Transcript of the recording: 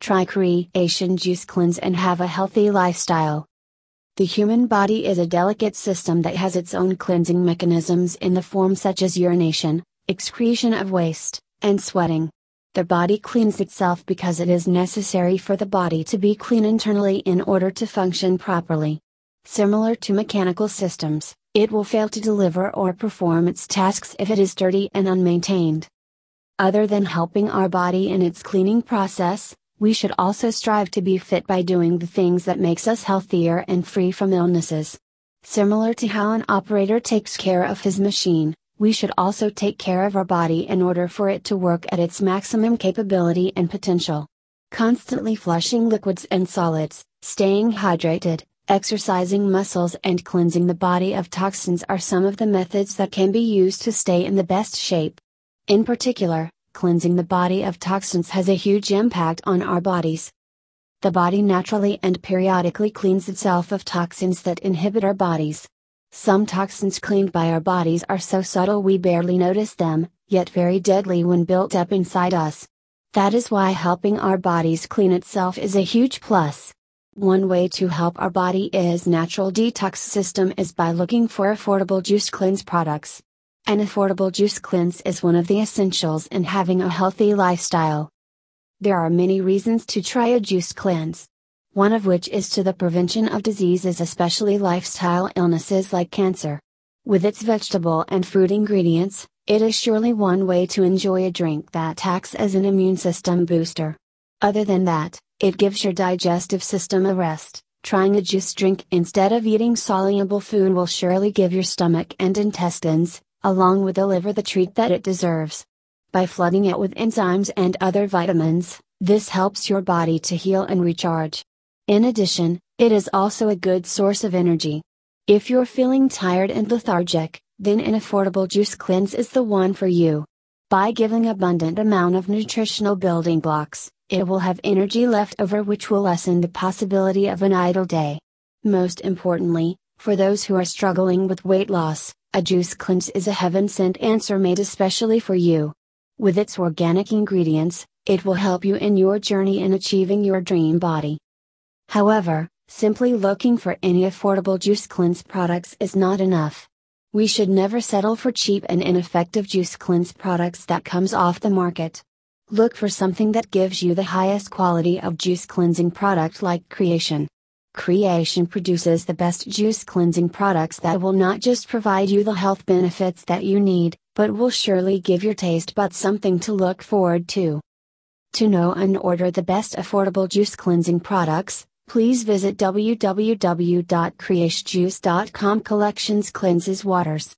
Try Creation Juice Cleanse and have a healthy lifestyle. The human body is a delicate system that has its own cleansing mechanisms in the form such as urination, excretion of waste, and sweating. The body cleans itself because it is necessary for the body to be clean internally in order to function properly. Similar to mechanical systems, it will fail to deliver or perform its tasks if it is dirty and unmaintained. Other than helping our body in its cleaning process, we should also strive to be fit by doing the things that makes us healthier and free from illnesses. Similar to how an operator takes care of his machine, we should also take care of our body in order for it to work at its maximum capability and potential. Constantly flushing liquids and solids, staying hydrated, exercising muscles and cleansing the body of toxins are some of the methods that can be used to stay in the best shape. In particular, cleansing the body of toxins has a huge impact on our bodies. The body naturally and periodically cleans itself of toxins that inhibit our bodies. Some toxins cleaned by our bodies are so subtle we barely notice them, yet very deadly when built up inside us. That is why helping our bodies clean itself is a huge plus. One way to help our body is natural detox system is by looking for affordable juice cleanse products. An affordable juice cleanse is one of the essentials in having a healthy lifestyle. There are many reasons to try a juice cleanse. One of which is to the prevention of diseases, especially lifestyle illnesses like cancer. With its vegetable and fruit ingredients, it is surely one way to enjoy a drink that acts as an immune system booster. Other than that, it gives your digestive system a rest. Trying a juice drink instead of eating soluble food will surely give your stomach and intestines, along with the liver, the treat that it deserves. By flooding it with enzymes and other vitamins, this helps your body to heal and recharge. In addition, it is also a good source of energy. If you're feeling tired and lethargic, then an affordable juice cleanse is the one for you. By giving abundant amount of nutritional building blocks, it will have energy left over which will lessen the possibility of an idle day. Most importantly, for those who are struggling with weight loss, a juice cleanse is a heaven-sent answer made especially for you. With its organic ingredients, it will help you in your journey in achieving your dream body. However, simply looking for any affordable juice cleanse products is not enough. We should never settle for cheap and ineffective juice cleanse products that comes off the market. Look for something that gives you the highest quality of juice cleansing product like Creation. Creation produces the best juice cleansing products that will not just provide you the health benefits that you need, but will surely give your taste buds something to look forward to. To know and order the best affordable juice cleansing products, please visit www.creationjuice.com. Collections cleanses waters.